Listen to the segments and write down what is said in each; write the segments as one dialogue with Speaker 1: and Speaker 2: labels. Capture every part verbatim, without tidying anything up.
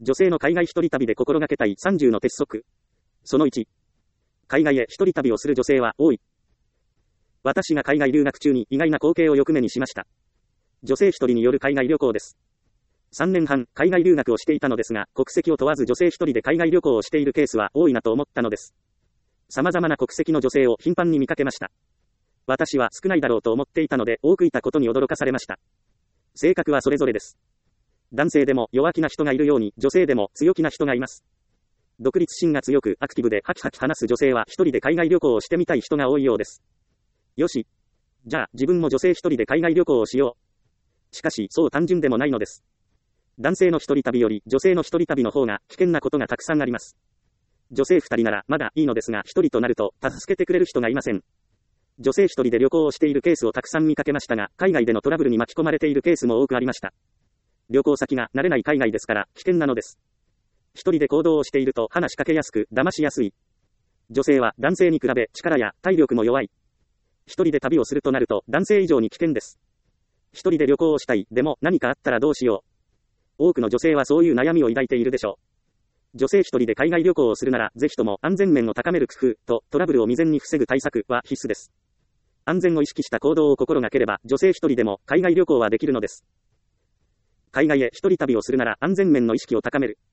Speaker 1: 女性の海外一人旅で心がけたいさんじゅうの鉄則。そのいち。海外へ一人旅をする女性は多い。私が海外留学中に意外な光景をよく目にしました。女性一人による海外旅行です。さんねんはん、海外留学をしていたのですが、国籍を問わず女性一人で海外旅行をしているケースは多いなと思ったのです。様々な国籍の女性を頻繁に見かけました。私は少ないだろうと思っていたので、多くいたことに驚かされました。性格はそれぞれです。男性でも弱気な人がいるように、女性でも強気な人がいます。独立心が強くアクティブでハキハキ話す女性は一人で海外旅行をしてみたい人が多いようです。よし。じゃあ自分も女性一人で海外旅行をしよう。しかしそう単純でもないのです。男性の一人旅より女性の一人旅の方が危険なことがたくさんあります。女性二人ならまだいいのですが、一人となると助けてくれる人がいません。女性一人で旅行をしているケースをたくさん見かけましたが、海外でのトラブルに巻き込まれているケースも多くありました。旅行先が慣れない海外ですから危険なのです。一人で行動をしていると話しかけやすく騙しやすい。女性は男性に比べ力や体力も弱い。一人で旅をするとなると男性以上に危険です。一人で旅行をしたい、でも何かあったらどうしよう。多くの女性はそういう悩みを抱いているでしょう。女性一人で海外旅行をするなら、ぜひとも安全面を高める工夫とトラブルを未然に防ぐ対策は必須です。安全を意識した行動を心がければ、女性一人でも海外旅行はできるのです。海外へ一人旅をするなら安全面の意識を高める。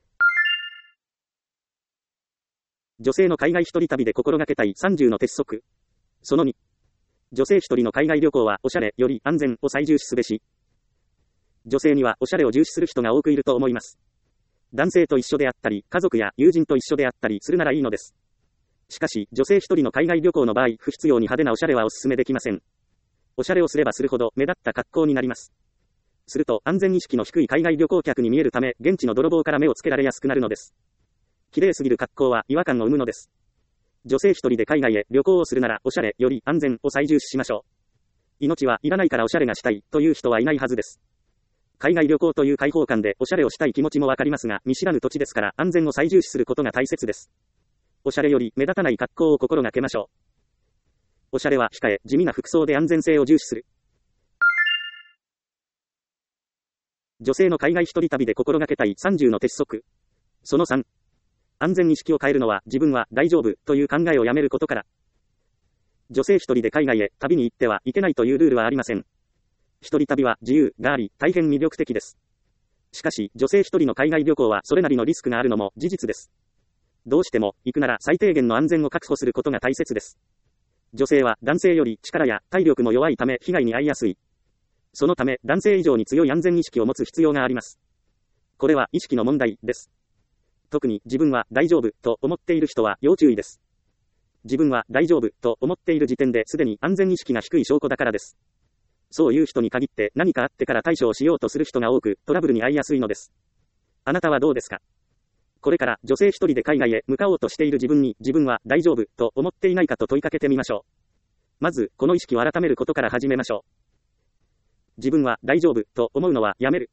Speaker 1: 女性の海外一人旅で心がけたいさんじゅうの鉄則。そのに。女性一人の海外旅行はおしゃれより安全を最重視すべし。女性にはおしゃれを重視する人が多くいると思います。男性と一緒であったり、家族や友人と一緒であったりするならいいのです。しかし、女性一人の海外旅行の場合、不必要に派手なおしゃれはお勧めできません。おしゃれをすればするほど目立った格好になります。すると安全意識の低い海外旅行客に見えるため、現地の泥棒から目をつけられやすくなるのです。綺麗すぎる格好は違和感を生むのです。女性一人で海外へ旅行をするなら、おしゃれより安全を最重視しましょう。命はいらないからおしゃれがしたいという人はいないはずです。海外旅行という開放感でおしゃれをしたい気持ちもわかりますが、見知らぬ土地ですから安全を最重視することが大切です。おしゃれより目立たない格好を心がけましょう。おしゃれは控え、地味な服装で安全性を重視する。女性の海外一人旅で心がけたいさんじゅうの鉄則。そのさん。安全意識を変えるのは自分は大丈夫という考えをやめることから。女性一人で海外へ旅に行ってはいけないというルールはありません。一人旅は自由があり、大変魅力的です。しかし、女性一人の海外旅行はそれなりのリスクがあるのも事実です。どうしても、行くなら最低限の安全を確保することが大切です。女性は男性より力や体力も弱いため被害に遭いやすい。そのため、男性以上に強い安全意識を持つ必要があります。これは意識の問題です。特に自分は大丈夫と思っている人は要注意です。自分は大丈夫と思っている時点ですでに安全意識が低い証拠だからです。そういう人に限って何かあってから対処をしようとする人が多くトラブルに遭いやすいのです。あなたはどうですか？これから女性一人で海外へ向かおうとしている自分に自分は大丈夫と思っていないかと問いかけてみましょう。まずこの意識を改めることから始めましょう。自分は大丈夫と思うのはやめる。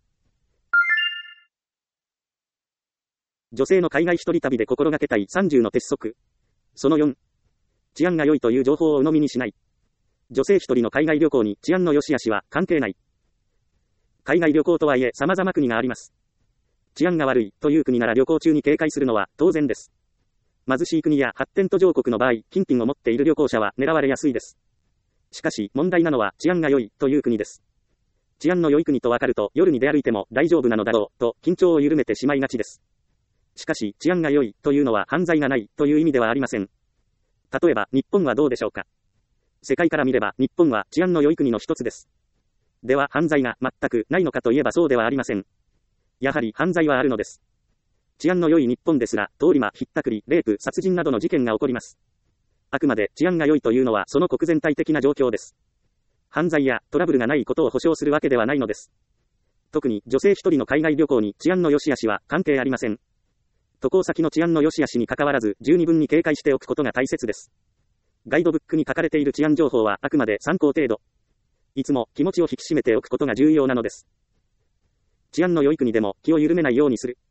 Speaker 1: 女性の海外一人旅で心がけたいさんじゅうの鉄則。そのよん。治安が良いという情報を鵜呑みにしない。女性一人の海外旅行に治安の良し悪しは関係ない。海外旅行とはいえ様々国があります。治安が悪いという国なら旅行中に警戒するのは当然です。貧しい国や発展途上国の場合、金品を持っている旅行者は狙われやすいです。しかし問題なのは治安が良いという国です。治安の良い国とわかると夜に出歩いても大丈夫なのだろうと緊張を緩めてしまいがちです。しかし治安が良いというのは犯罪がないという意味ではありません。例えば日本はどうでしょうか。世界から見れば日本は治安の良い国の一つです。では犯罪が全くないのかといえばそうではありません。やはり犯罪はあるのです。治安の良い日本ですら、通り魔、ひったくり、レイプ、殺人などの事件が起こります。あくまで治安が良いというのはその国全体的な状況です。犯罪やトラブルがないことを保証するわけではないのです。特に女性一人の海外旅行に治安の良し悪しは関係ありません。渡航先の治安の良し悪しに関わらず十二分に警戒しておくことが大切です。ガイドブックに書かれている治安情報はあくまで参考程度。いつも気持ちを引き締めておくことが重要なのです。治安の良い国でも気を緩めないようにする。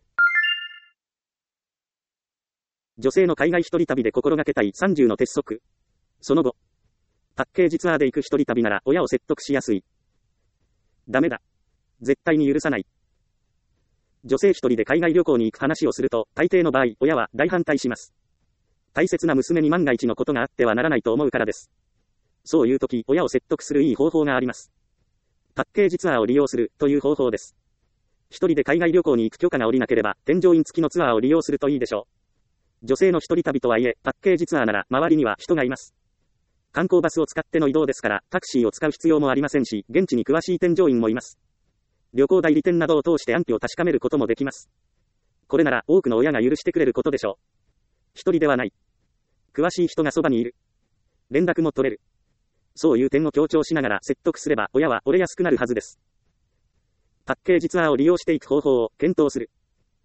Speaker 1: 女性の海外一人旅で心がけたいさんじゅうの鉄則。その後。パッケージツアーで行く一人旅なら親を説得しやすい。ダメだ。絶対に許さない。 女性一人で海外旅行に行く話をすると、大抵の場合、親は大反対します。大切な娘に万が一のことがあってはならないと思うからです。そういう時、親を説得するいい方法があります。パッケージツアーを利用するという方法です。一人で海外旅行に行く許可が下りなければ、添乗員付きのツアーを利用するといいでしょう。女性の一人旅とはいえ、パッケージツアーなら周りには人がいます。観光バスを使っての移動ですから、タクシーを使う必要もありませんし、現地に詳しい添乗員もいます。旅行代理店などを通して安否を確かめることもできます。これなら多くの親が許してくれることでしょう。一人ではない。詳しい人がそばにいる。連絡も取れる。そういう点を強調しながら説得すれば親は折れやすくなるはずです。パッケージツアーを利用していく方法を検討する。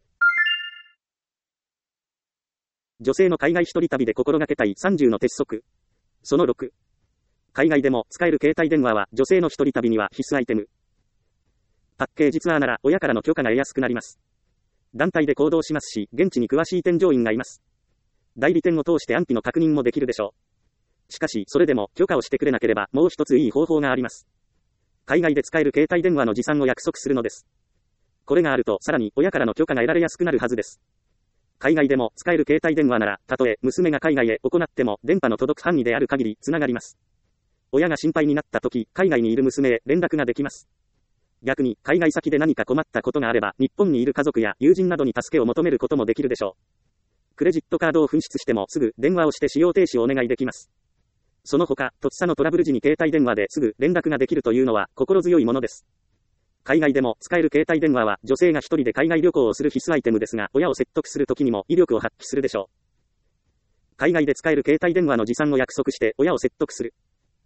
Speaker 1: 女性の海外一人旅で心がけたいさんじゅうの鉄則。そのろく。海外でも使える携帯電話は女性の一人旅には必須アイテム。パッケージツアーなら親からの許可が得やすくなります。団体で行動しますし、現地に詳しい添乗員がいます。代理店を通して安否の確認もできるでしょう。しかし、それでも許可をしてくれなければもう一ついい方法があります。海外で使える携帯電話の持参を約束するのです。これがあるとさらに親からの許可が得られやすくなるはずです。海外でも使える携帯電話なら、たとえ娘が海外へ行っても電波の届く範囲である限りつながります。親が心配になった時、海外にいる娘へ連絡ができます。逆に、海外先で何か困ったことがあれば、日本にいる家族や友人などに助けを求めることもできるでしょう。クレジットカードを紛失してもすぐ電話をして使用停止をお願いできます。その他、突作のトラブル時に携帯電話ですぐ連絡ができるというのは心強いものです。海外でも使える携帯電話は女性が一人で海外旅行をする必須アイテムですが、親を説得するときにも威力を発揮するでしょう。海外で使える携帯電話の持参を約束して親を説得する。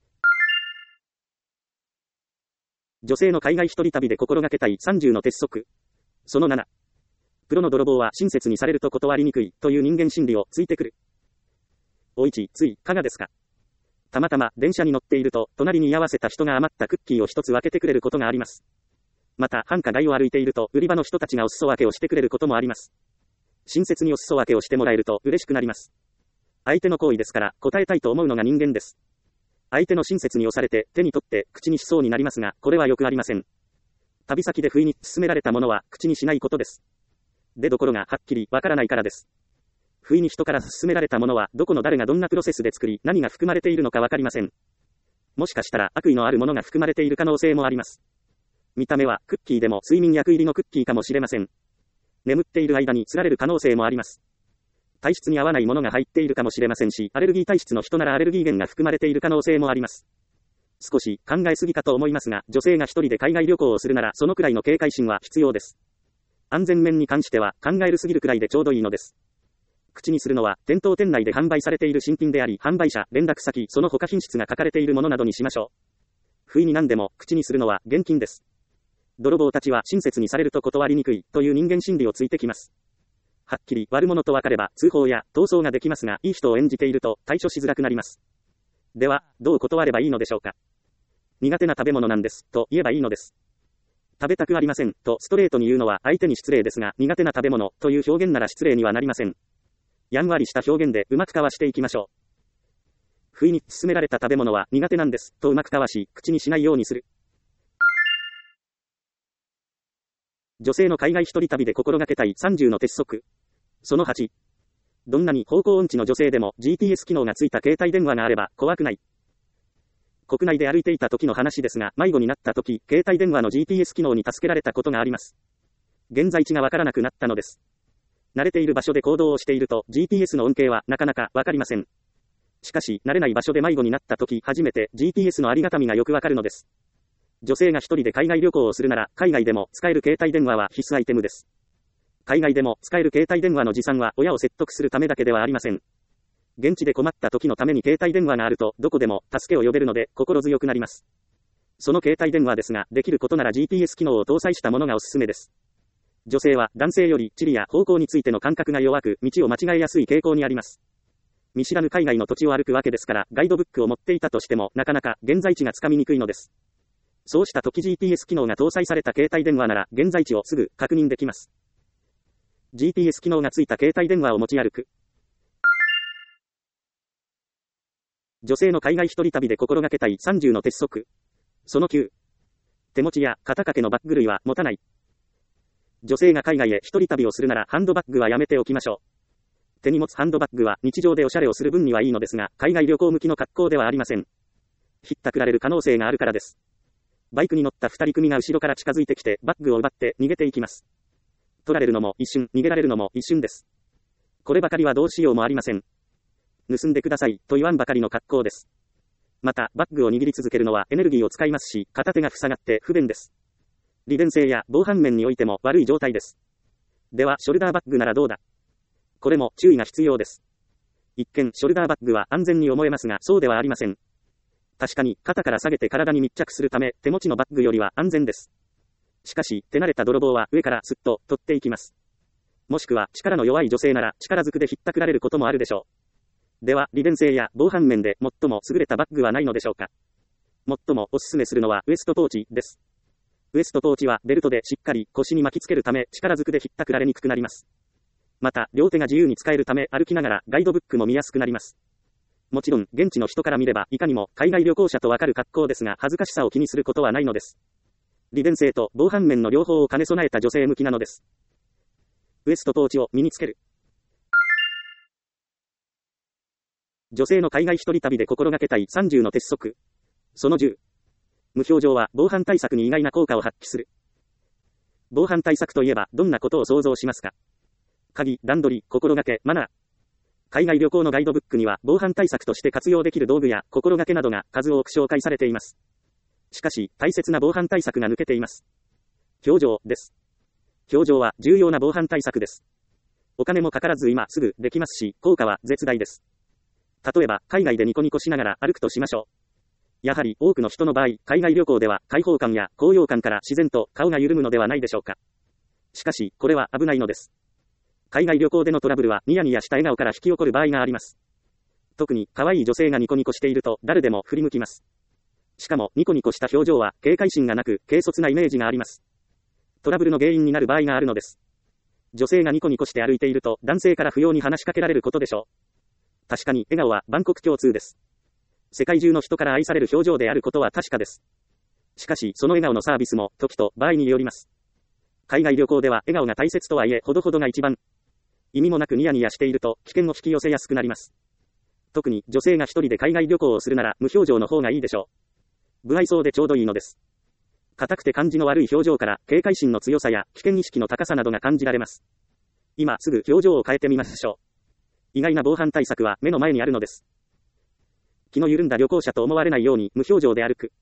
Speaker 1: 女性の海外一人旅で心がけたいさんじゅうの鉄則。そのなな。プロの泥棒は親切にされると断りにくいという人間心理をついてくる。おいち、つい、かがですか。たまたま電車に乗っていると、隣に居合わせた人が余ったクッキーを一つ分けてくれることがあります。また、繁華街を歩いていると、売り場の人たちがお裾分けをしてくれることもあります。親切にお裾分けをしてもらえると嬉しくなります。相手の行為ですから、答えたいと思うのが人間です。相手の親切に押されて、手に取って口にしそうになりますが、これはよくありません。旅先で不意に勧められたものは口にしないことです。でどころがはっきりわからないからです。不意に人から勧められたものは、どこの誰がどんなプロセスで作り、何が含まれているのかわかりません。もしかしたら悪意のあるものが含まれている可能性もあります。見た目はクッキーでも睡眠薬入りのクッキーかもしれません。眠っている間に釣られる可能性もあります。体質に合わないものが入っているかもしれませんし、アレルギー体質の人ならアレルギー源が含まれている可能性もあります。少し考えすぎかと思いますが、女性が一人で海外旅行をするならそのくらいの警戒心は必要です。安全面に関しては考えるすぎるくらいでちょうどいいのです。口にするのは店頭店内で販売されている新品であり、販売者、連絡先、その他品質が書かれているものなどにしましょう。不意に何でも口にするのは現金です。泥棒たちは親切にされると断りにくいという人間心理をついてきます。はっきり悪者と分かれば通報や逃走ができますが、いい人を演じていると対処しづらくなります。では、どう断ればいいのでしょうか。苦手な食べ物なんです、と言えばいいのです。食べたくありません、とストレートに言うのは相手に失礼ですが、苦手な食べ物という表現なら失礼にはなりません。やんわりした表現でうまく交わしていきましょう。不意に勧められた食べ物は苦手なんです、とうまく交わし、口にしないようにする。女性の海外一人旅で心がけたいさんじゅうの鉄則。そのはち。どんなに方向音痴の女性でも ジーティーエス 機能がついた携帯電話があれば怖くない。国内で歩いていた時の話ですが、迷子になった時、携帯電話の ジーティーエス 機能に助けられたことがあります。現在地がわからなくなったのです。慣れている場所で行動をしていると ジーティーエス の恩恵はなかなかわかりません。しかし、慣れない場所で迷子になった時、初めて ジーティーエス のありがたみがよくわかるのです。女性が一人で海外旅行をするなら、海外でも使える携帯電話は必須アイテムです。海外でも使える携帯電話の持参は親を説得するためだけではありません。現地で困った時のために携帯電話があると、どこでも助けを呼べるので心強くなります。その携帯電話ですが、できることなら ジーティーエス 機能を搭載したものがおすすめです。女性は男性より地理や方向についての感覚が弱く、道を間違えやすい傾向にあります。見知らぬ海外の土地を歩くわけですから、ガイドブックを持っていたとしても、なかなか現在地がつかみにくいのです。そうした時 ジーティーエス 機能が搭載された携帯電話なら、現在地をすぐ確認できます。ジーティーエス 機能がついた携帯電話を持ち歩く。女性の海外一人旅で心がけたいさんじゅうの鉄則。そのきゅう。手持ちや肩掛けのバッグ類は持たない。 女性が海外へ一人旅をするならハンドバッグはやめておきましょう。手に持つハンドバッグは日常でおしゃれをする分にはいいのですが、海外旅行向きの格好ではありません。ひったくられる可能性があるからです。バイクに乗った二人組が後ろから近づいてきてバッグを奪って逃げていきます。取られるのも一瞬、逃げられるのも一瞬です。こればかりはどうしようもありません。盗んでくださいと言わんばかりの格好です。また、バッグを握り続けるのはエネルギーを使いますし、片手が塞がって不便です。利便性や防犯面においても悪い状態です。では、ショルダーバッグならどうだ？これも注意が必要です。一見、ショルダーバッグは安全に思えますが、そうではありません。確かに、肩から下げて体に密着するため、手持ちのバッグよりは安全です。しかし、手慣れた泥棒は上からすっと取っていきます。もしくは、力の弱い女性なら力ずくでひったくられることもあるでしょう。では、利便性や防犯面で最も優れたバッグはないのでしょうか。最もおすすめするのはウエストポーチです。ウエストポーチはベルトでしっかり腰に巻きつけるため力ずくでひったくられにくくなります。また、両手が自由に使えるため歩きながらガイドブックも見やすくなります。もちろん、現地の人から見ればいかにも海外旅行者とわかる格好ですが、恥ずかしさを気にすることはないのです。利便性と防犯面の両方を兼ね備えた女性向きなのです。ウエストポーチを身につける。女性の海外一人旅で心がけたいさんじゅうの鉄則。そのじゅう。無表情は防犯対策に意外な効果を発揮する。防犯対策といえばどんなことを想像しますか？鍵、段取り、心がけ、マナー。海外旅行のガイドブックには防犯対策として活用できる道具や心がけなどが数多く紹介されています。しかし、大切な防犯対策が抜けています。表情です。表情は重要な防犯対策です。お金もかからず今すぐできますし、効果は絶大です。例えば、海外でニコニコしながら歩くとしましょう。やはり多くの人の場合、海外旅行では開放感や高揚感から自然と顔が緩むのではないでしょうか。しかし、これは危ないのです。海外旅行でのトラブルはニヤニヤした笑顔から引き起こる場合があります。特に可愛い女性がニコニコしていると誰でも振り向きます。しかもニコニコした表情は警戒心がなく軽率なイメージがあります。トラブルの原因になる場合があるのです。女性がニコニコして歩いていると男性から不要に話しかけられることでしょう。確かに笑顔は万国共通です。世界中の人から愛される表情であることは確かです。しかし、その笑顔のサービスも時と場合によります。海外旅行では笑顔が大切とはいえ、ほどほどが一番。意味もなくニヤニヤしていると危険を引き寄せやすくなります。特に女性が一人で海外旅行をするなら無表情の方がいいでしょう。不愛想でちょうどいいのです。硬くて感じの悪い表情から警戒心の強さや危険意識の高さなどが感じられます。今すぐ表情を変えてみましょう。意外な防犯対策は目の前にあるのです。気の緩んだ旅行者と思われないように無表情で歩く。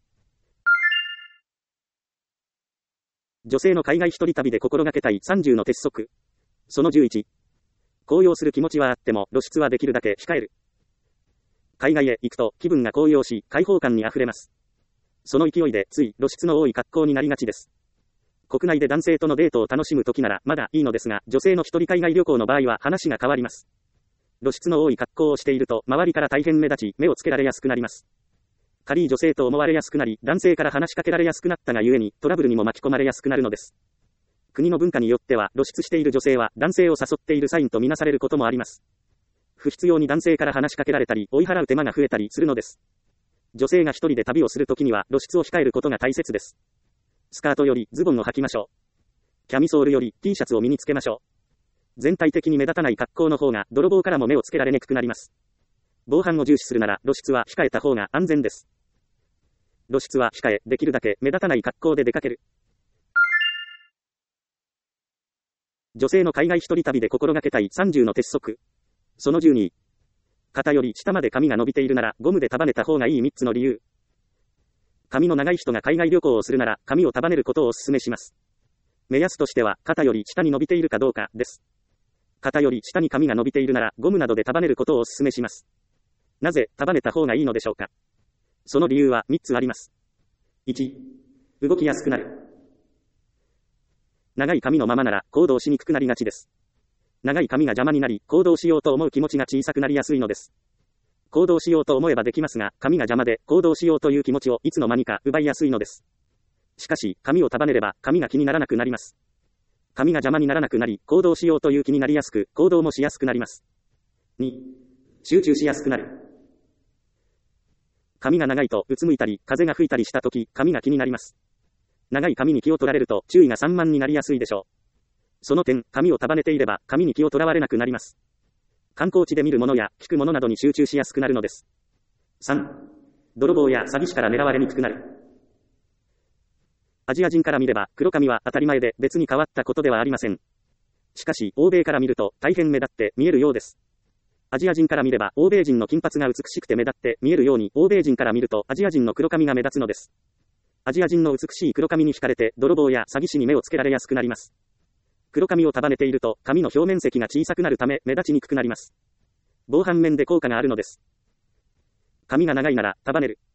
Speaker 1: 女性の海外一人旅で心がけたいさんじゅうの鉄則。そのじゅういち。高揚する気持ちはあっても露出はできるだけ控える。海外へ行くと気分が高揚し開放感にあふれます。その勢いでつい露出の多い格好になりがちです。国内で男性とのデートを楽しむときならまだいいのですが、女性の一人海外旅行の場合は話が変わります。露出の多い格好をしていると周りから大変目立ち目をつけられやすくなります。軽い女性と思われやすくなり男性から話しかけられやすくなったがゆえにトラブルにも巻き込まれやすくなるのです。国の文化によっては露出している女性は男性を誘っているサインとみなされることもあります。不必要に男性から話しかけられたり追い払う手間が増えたりするのです。女性が一人で旅をするときには露出を控えることが大切です。スカートよりズボンを履きましょう。キャミソールより T シャツを身につけましょう。全体的に目立たない格好の方が泥棒からも目をつけられにくくなります。防犯を重視するなら露出は控えた方が安全です。露出は控え、できるだけ目立たない格好で出かける。女性の海外一人旅で心がけたいさんじゅうの鉄則。そのじゅうに。肩より下まで髪が伸びているならゴムで束ねた方がいいみっつの理由。髪の長い人が海外旅行をするなら髪を束ねることをお勧めします。目安としては肩より下に伸びているかどうかです。肩より下に髪が伸びているならゴムなどで束ねることをお勧めします。なぜ束ねた方がいいのでしょうか。その理由はみっつあります。いち. 動きやすくなる。長い髪のままなら行動しにくくなりがちです。長い髪が邪魔になり行動しようと思う気持ちが小さくなりやすいのです。行動しようと思えばできますが、髪が邪魔で行動しようという気持ちをいつの間にか奪いやすいのです。しかし、髪を束ねれば髪が気にならなくなります。髪が邪魔にならなくなり、行動しようという気になりやすく、行動もしやすくなります。に. 集中しやすくなる。髪が長いとうつむいたり、風が吹いたりしたとき、髪が気になります。長い髪に気を取られると注意が散漫になりやすいでしょう。 その点、紙を束ねていれば、紙に気をとらわれなくなります。観光地で見るものや聞くものなどに集中しやすくなるのです。さん. 泥棒や詐欺師から狙われにくくなる。アジア人から見れば、黒髪は当たり前で別に変わったことではありません。しかし、欧米から見ると大変目立って見えるようです。アジア人から見れば、欧米人の金髪が美しくて目立って見えるように、欧米人から見るとアジア人の黒髪が目立つのです。アジア人の美しい黒髪に惹かれて、泥棒や詐欺師に目をつけられやすくなります。黒髪を束ねていると、髪の表面積が小さくなるため、目立ちにくくなります。防犯面で効果があるのです。髪が長いなら、束ねる。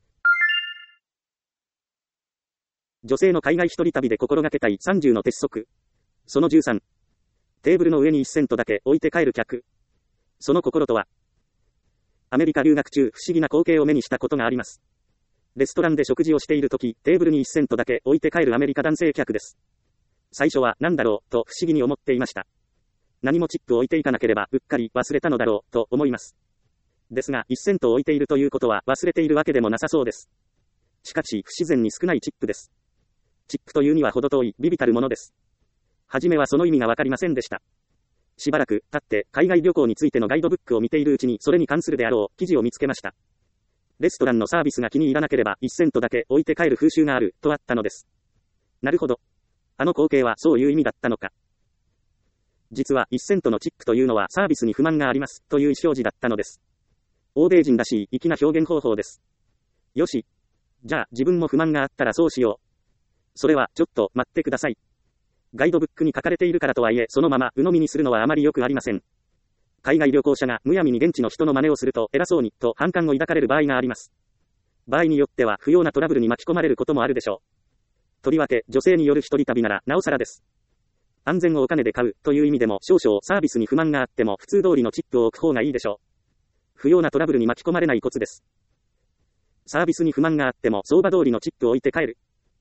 Speaker 1: 女性の海外一人旅で心がけたいさんじゅうの鉄則。そのじゅうさん。テーブルの上にいちセントだけ置いて帰る客。その心とは。アメリカ留学中、不思議な光景を目にしたことがあります。レストランで食事をしているとき、テーブルにいちセントだけ置いて帰るアメリカ男性客です。最初は何だろうと不思議に思っていました。何もチップを置いていかなければうっかり忘れたのだろうと思います。ですが、いちセントを置いているということは忘れているわけでもなさそうです。しかし、不自然に少ないチップです。チップというには程遠い、微々たるものです。はじめはその意味がわかりませんでした。しばらく経って海外旅行についてのガイドブックを見ているうちにそれに関するであろう記事を見つけました。レストランのサービスが気に入らなければいちセントだけ置いて帰る風習があるとあったのです。なるほど。あの光景はそういう意味だったのか。実はいちセントのチップというのはサービスに不満がありますという意思表示だったのです。欧米人らしい粋な表現方法です。よし。じゃあ自分も不満があったらそうしよう。それはちょっと待ってください。ガイドブックに書かれているからとはいえそのまま鵜呑みにするのはあまり良くありません。海外旅行者がむやみに現地の人の真似をすると偉そうにと反感を抱かれる場合があります。場合によっては不要なトラブルに巻き込まれることもあるでしょう。とりわけ女性による一人旅ならなおさらです。安全をお金で買うという意味でも少々サービスに不満があっても普通通りのチップを置く方がいいでしょう。不要なトラブルに巻き込まれないコツです。サービスに不満があっても相場通りのチップを置いて帰る。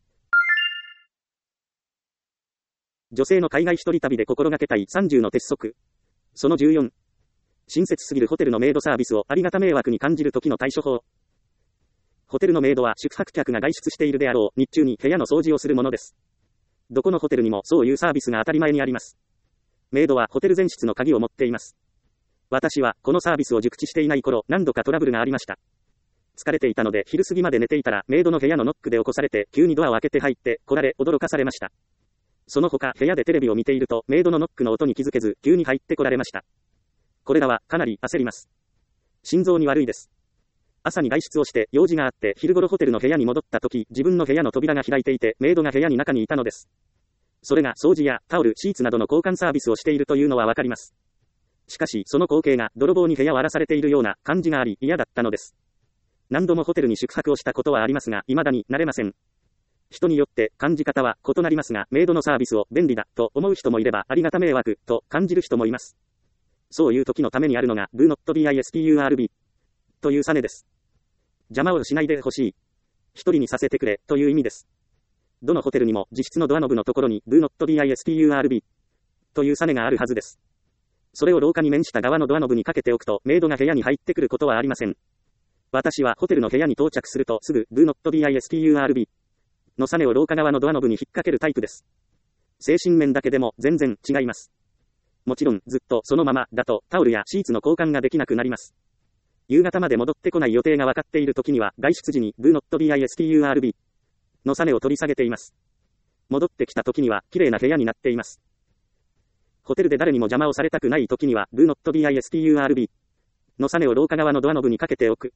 Speaker 1: 女性の海外一人旅で心がけたいさんじゅうの鉄則。そのじゅうよん。親切すぎるホテルのメイドサービスをありがた迷惑に感じる時の対処法。ホテルのメイドは宿泊客が外出しているであろう日中に部屋の掃除をするものです。どこのホテルにもそういうサービスが当たり前にあります。メイドはホテル全室の鍵を持っています。私はこのサービスを熟知していない頃何度かトラブルがありました。疲れていたので昼過ぎまで寝ていたらメイドの部屋のノックで起こされて急にドアを開けて入って来られ驚かされました。その他部屋でテレビを見ているとメイドのノックの音に気づけず急に入って来られました。これらはかなり焦ります。心臓に悪いです。朝に外出をして用事があって昼頃ホテルの部屋に戻った時自分の部屋の扉が開いていてメイドが部屋に中にいたのです。それが掃除やタオル、シーツなどの交換サービスをしているというのはわかります。しかしその光景が泥棒に部屋を荒らされているような感じがあり嫌だったのです。何度もホテルに宿泊をしたことはありますが未だに慣れません。人によって感じ方は異なりますがメイドのサービスを便利だと思う人もいればありがた迷惑と感じる人もいます。そういう時のためにあるのが Do not disturb というサネです。邪魔をしないでほしい。一人にさせてくれという意味です。どのホテルにも自室のドアノブのところに Do not disturb というサネがあるはずです。それを廊下に面した側のドアノブにかけておくとメイドが部屋に入ってくることはありません。私はホテルの部屋に到着するとすぐ Do not disturb のサネを廊下側のドアノブに引っ掛けるタイプです。精神面だけでも全然違います。もちろんずっとそのままだとタオルやシーツの交換ができなくなります。夕方まで戻ってこない予定が分かっている時には外出時に Do not disturb のサネを取り下げています。戻ってきた時には綺麗な部屋になっています。ホテルで誰にも邪魔をされたくない時には Do not disturb のサネを廊下側のドアノブにかけておく。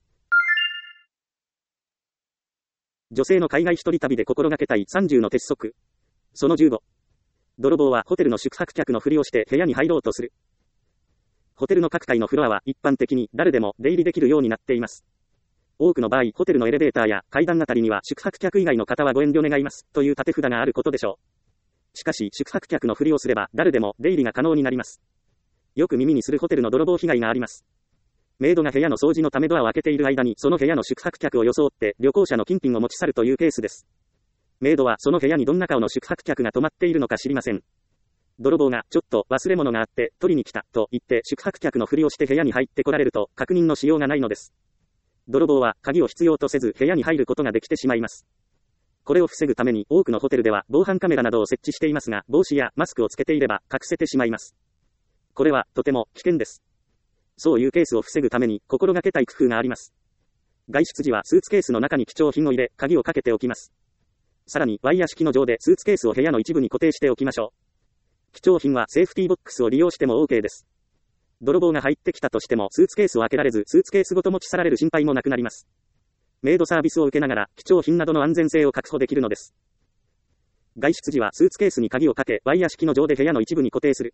Speaker 1: 女性の海外一人旅で心がけたいさんじゅうの鉄則。そのじゅうご。泥棒はホテルの宿泊客のふりをして部屋に入ろうとする。ホテルの各階のフロアは一般的に誰でも出入りできるようになっています。多くの場合、ホテルのエレベーターや階段あたりには宿泊客以外の方はご遠慮願いますという立て札があることでしょう。しかし、宿泊客のふりをすれば誰でも出入りが可能になります。よく耳にするホテルの泥棒被害があります。メイドが部屋の掃除のためドアを開けている間にその部屋の宿泊客を装って旅行者の金品を持ち去るというケースです。メイドはその部屋にどんな顔の宿泊客が泊まっているのか知りません。泥棒がちょっと忘れ物があって取りに来たと言って宿泊客のふりをして部屋に入ってこられると確認のしようがないのです。泥棒は鍵を必要とせず部屋に入ることができてしまいます。 これを防ぐために多くのホテルでは防犯カメラなどを設置していますが、帽子やマスクをつけていれば隠せてしまいます。これはとても危険です。そういうケースを防ぐために心がけたい工夫があります。外出時はスーツケースの中に貴重品を入れ、鍵をかけておきます。さらにワイヤー式の錠でスーツケースを部屋の一部に固定しておきましょう。貴重品はセーフティーボックスを利用しても OK です。泥棒が入ってきたとしてもスーツケースを開けられず、スーツケースごと持ち去られる心配もなくなります。メイドサービスを受けながら貴重品などの安全性を確保できるのです。外出時はスーツケースに鍵をかけ、ワイヤー式の錠で部屋の一部に固定する。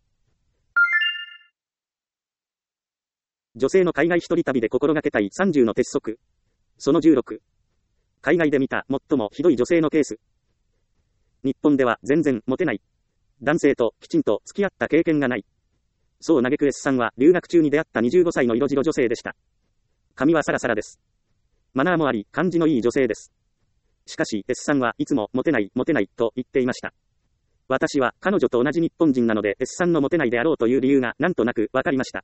Speaker 1: 女性の海外一人旅で心がけたいさんじゅうの鉄則。そのじゅうろく。海外で見た最もひどい女性のケース。日本では全然モテない。男性ときちんと付き合った経験がない。そう嘆く S さんは留学中に出会ったにじゅうごさいの色白女性でした。髪はサラサラです。マナーもあり、感じのいい女性です。しかし S さんはいつもモテない、モテないと言っていました。私は彼女と同じ日本人なので S さんのモテないであろうという理由がなんとなくわかりました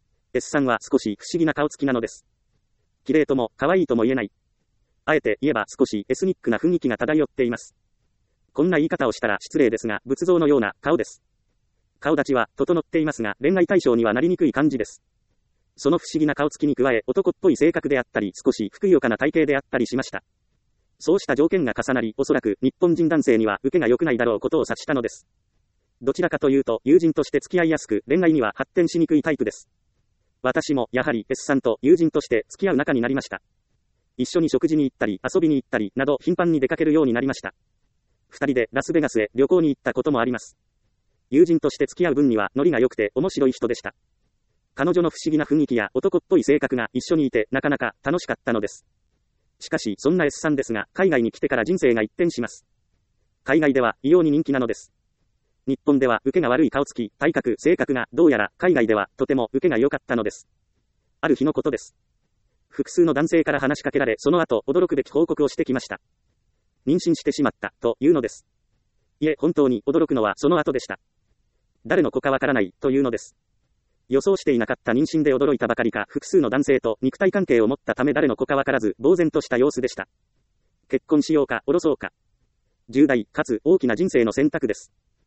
Speaker 1: 。S さんは少し不思議な顔つきなのです。綺麗とも可愛いとも言えない。あえて言えば少しエスニックな雰囲気が漂っています。こんな言い方をしたら失礼ですが、仏像のような顔です。顔立ちは整っていますが、恋愛対象にはなりにくい感じです。その不思議な顔つきに加え、男っぽい性格であったり、少しふくよかな体型であったりしました。そうした条件が重なり、おそらく日本人男性には受けが良くないだろうことを察したのです。どちらかというと、友人として付き合いやすく、恋愛には発展しにくいタイプです。私もやはり S さんと友人として付き合う仲になりました。一緒に食事に行ったり、遊びに行ったりなど頻繁に出かけるようになりました。二人でラスベガスへ旅行に行ったこともあります。友人として付き合う分にはノリが良くて面白い人でした。彼女の不思議な雰囲気や男っぽい性格が一緒にいてなかなか楽しかったのです。しかしそんな S さんですが、海外に来てから人生が一変します。海外では異様に人気なのです。日本では受けが悪い顔つき、体格、性格がどうやら海外ではとても受けが良かったのです。ある日のことです。複数の男性から話しかけられ、その後驚くべき報告をしてきました。妊娠してしまったというのです。いえ、本当に驚くのはその後でした。誰の子かわからないというのです。予想していなかった妊娠で驚いたばかりか、複数の男性と肉体関係を持ったため誰の子かわからず、呆然とした様子でした。結婚しようか、おろそうか。重大かつ大きな人生の選択です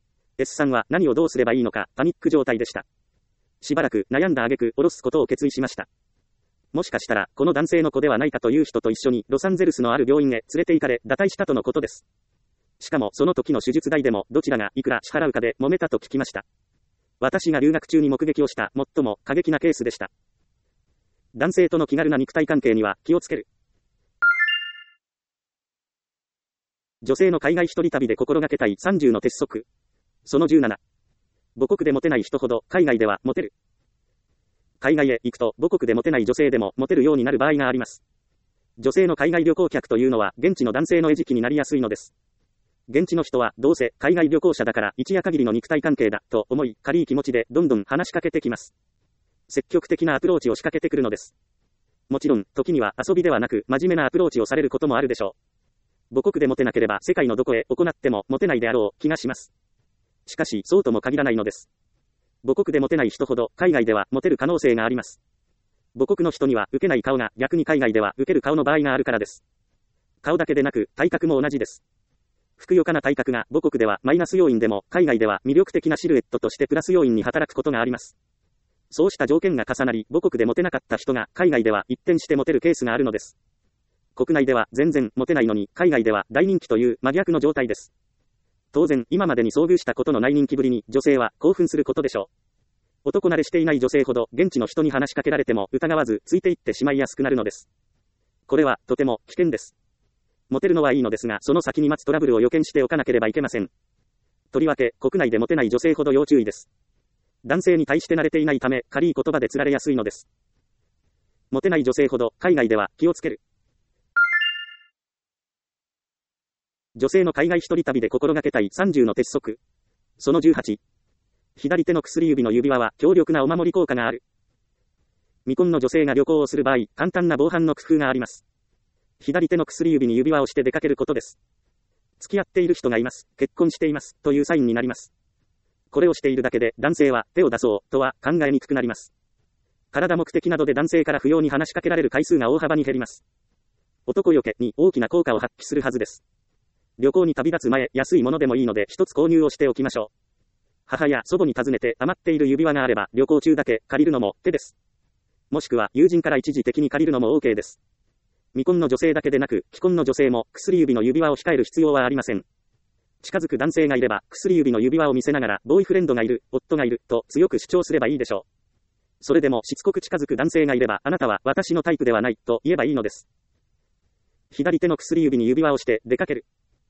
Speaker 1: 。S さんは何をどうすればいいのか、パニック状態でした。しばらく悩んだ挙句、おろすことを決意しました。もしかしたら、この男性の子ではないかという人と一緒にロサンゼルスのある病院へ連れて行かれ、堕胎したとのことです。しかもその時の手術代でもどちらがいくら支払うかで揉めたと聞きました。私が留学中に目撃をした最も過激なケースでした。男性との気軽な肉体関係には気をつける。女性の海外一人旅で心がけたいさんじゅうの鉄則。そのじゅうなな。母国でモテない人ほど海外ではモテる。海外へ行くと母国でモテない女性でもモテるようになる場合があります。女性の海外旅行客というのは現地の男性の餌食になりやすいのです。現地の人はどうせ海外旅行者だから一夜限りの肉体関係だと思い、軽い気持ちでどんどん話しかけてきます。積極的なアプローチを仕掛けてくるのです。もちろん時には遊びではなく真面目なアプローチをされることもあるでしょう。母国でモテなければ世界のどこへ行ってもモテないであろう気がします。しかしそうとも限らないのです。母国でモテない人ほど海外ではモテる可能性があります。母国の人には受けない顔が逆に海外では受ける顔の場合があるからです。顔だけでなく体格も同じです。ふくよかな体格が母国ではマイナス要因でも海外では魅力的なシルエットとしてプラス要因に働くことがあります。そうした条件が重なり母国でモテなかった人が海外では一転してモテるケースがあるのです。国内では全然モテないのに海外では大人気という真逆の状態です。当然今までに遭遇したことのない人気ぶりに女性は興奮することでしょう。男慣れしていない女性ほど現地の人に話しかけられても疑わずついていってしまいやすくなるのです。これはとても危険です。モテるのはいいのですが、その先に待つトラブルを予見しておかなければいけません。とりわけ、国内でモテない女性ほど要注意です。男性に対して慣れていないため、軽い言葉で釣られやすいのです。モテない女性ほど、海外では気をつける。女性の海外一人旅で心がけたいさんじゅうの鉄則。そのじゅうはち。左手の薬指の指輪は強力なお守り効果がある。未婚の女性が旅行をする場合、簡単な防犯の工夫があります。左手の薬指に指輪をして出かけることです。付き合っている人がいます、結婚しています、というサインになります。これをしているだけで男性は手を出そうとは考えにくくなります。体目的などで男性から不要に話しかけられる回数が大幅に減ります。男よけに大きな効果を発揮するはずです。 旅行に旅立つ前、安いものでもいいので一つ購入をしておきましょう。母や祖母に尋ねて余っている指輪があれば旅行中だけ借りるのも手です。もしくは友人から一時的に借りるのも OK です。未婚の女性だけでなく、既婚の女性も薬指の指輪を控える必要はありません。近づく男性がいれば、薬指の指輪を見せながら、ボーイフレンドがいる、夫がいる、と強く主張すればいいでしょう。それでもしつこく近づく男性がいれば、あなたは私のタイプではない、と言えばいいのです。左手の薬指に指輪をして出かける。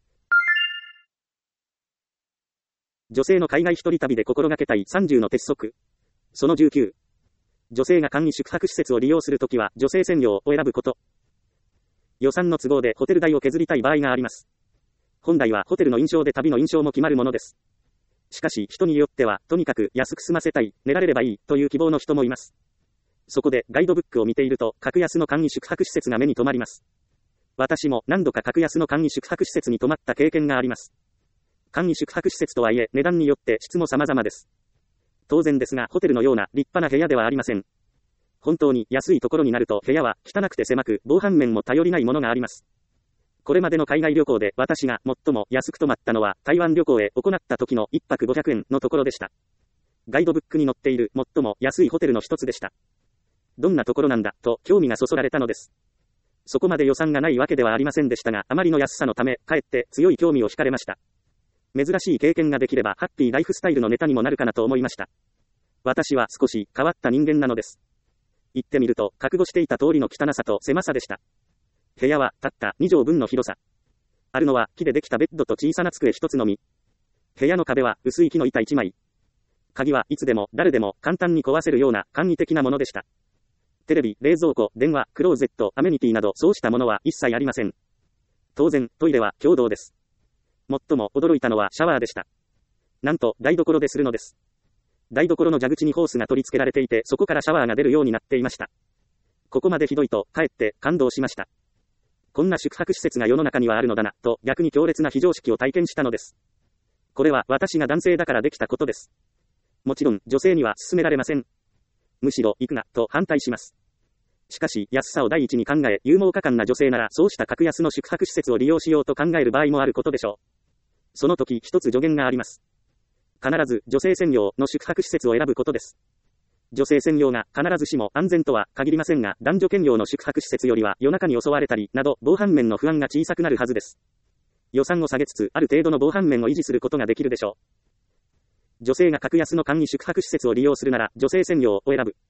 Speaker 1: 女性の海外一人旅で心がけたいさんじゅうの鉄則。そのじゅうきゅう。女性が簡易宿泊施設を利用するときは、女性専用を選ぶこと。予算の都合でホテル代を削りたい場合があります。本来はホテルの印象で旅の印象も決まるものです。しかし人によっては、とにかく安く済ませたい、寝られればいい、という希望の人もいます。そこでガイドブックを見ていると、格安の簡易宿泊施設が目に留まります。私も何度か格安の簡易宿泊施設に泊まった経験があります。簡易宿泊施設とはいえ、値段によって質も様々です。当然ですが、ホテルのような立派な部屋ではありません。本当に安いところになると部屋は汚くて狭く、防犯面も頼りないものがあります。これまでの海外旅行で私が最も安く泊まったのは台湾旅行へ行った時のいっぱくごひゃくえんのところでした。ガイドブックに載っている最も安いホテルの一つでした。どんなところなんだと興味がそそられたのです。そこまで予算がないわけではありませんでしたが、あまりの安さのためかえって強い興味を惹かれました。珍しい経験ができればハッピーライフスタイルのネタにもなるかなと思いました。私は少し変わった人間なのです。行ってみると覚悟していた通りの汚さと狭さでした。部屋はたったにじょうぶんの広さ。あるのは木でできたベッドと小さな机一つのみ。部屋の壁は薄い木の板一枚。鍵はいつでも誰でも簡単に壊せるような簡易的なものでした。テレビ、冷蔵庫、電話、クローゼット、アメニティなどそうしたものは一切ありません。当然、トイレは共同です。最も驚いたのはシャワーでした。なんと台所でするのです。台所の蛇口にホースが取り付けられていて、そこからシャワーが出るようになっていました。ここまでひどいと、かえって感動しました。こんな宿泊施設が世の中にはあるのだな、と逆に強烈な非常識を体験したのです。これは私が男性だからできたことです。もちろん女性には勧められません。むしろ行くな、と反対します。しかし安さを第一に考え、勇猛果敢な女性ならそうした格安の宿泊施設を利用しようと考える場合もあることでしょう。その時一つ助言があります。必ず女性専用の宿泊施設を選ぶことです。女性専用が必ずしも安全とは限りませんが、男女兼用の宿泊施設よりは夜中に襲われたりなど防犯面の不安が小さくなるはずです。予算を下げつつある程度の防犯面を維持することができるでしょう。女性が格安の簡易宿泊施設を利用するなら女性専用を選ぶ。